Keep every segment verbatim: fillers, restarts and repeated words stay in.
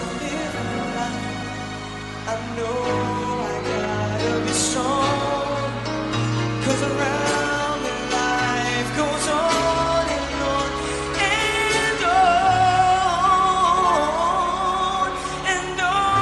living life. I know I gotta be strong, 'cause around me life goes on and on and on and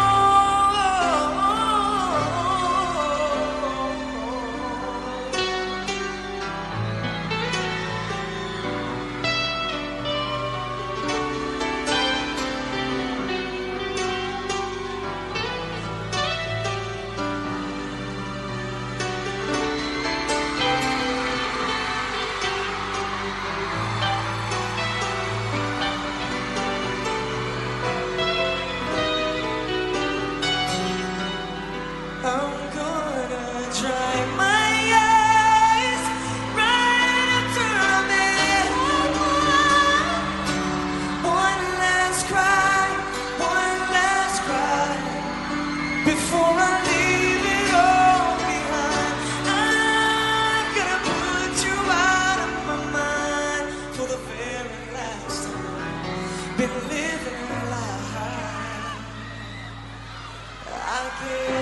I'm gonna dry my eyes right after bed. One last cry, one last cry before I leave it all behind. I'm gonna put you out of my mind for the very last time. Been living life. I can't